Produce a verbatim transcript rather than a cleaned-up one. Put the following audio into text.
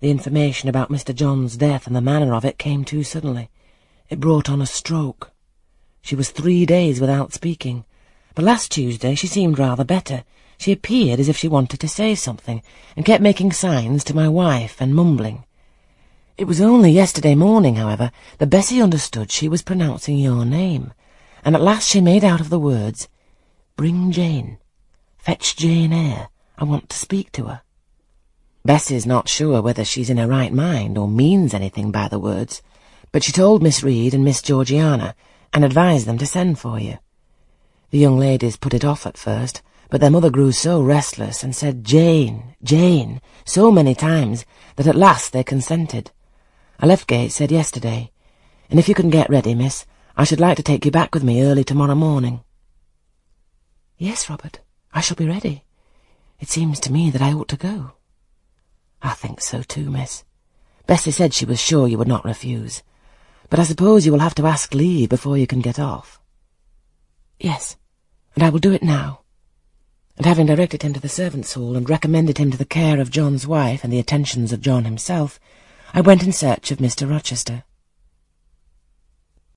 The information about Mister John's death and the manner of it came too suddenly. It brought on a stroke. She was three days without speaking, but last Tuesday she seemed rather better. She appeared as if she wanted to say something, and kept making signs to my wife and mumbling. It was only yesterday morning, however, that Bessie understood she was pronouncing your name, and at last she made out of the words, "Bring Jane. Fetch Jane Eyre. I want to speak to her." Bessie's not sure whether she's in her right mind or means anything by the words, but she told Miss Reed and Miss Georgiana and advised them to send for you. The young ladies put it off at first, but their mother grew so restless and said Jane, Jane, so many times that at last they consented. I left Gateshead yesterday, and if you can get ready, miss, I should like to take you back with me early tomorrow morning. Yes, Robert, I shall be ready. It seems to me that I ought to go. I think so too, miss. Bessie said she was sure you would not refuse, but I suppose you will have to ask leave before you can get off. Yes, and I will do it now. And having directed him to the servants' hall and recommended him to the care of John's wife and the attentions of John himself, I went in search of Mister Rochester.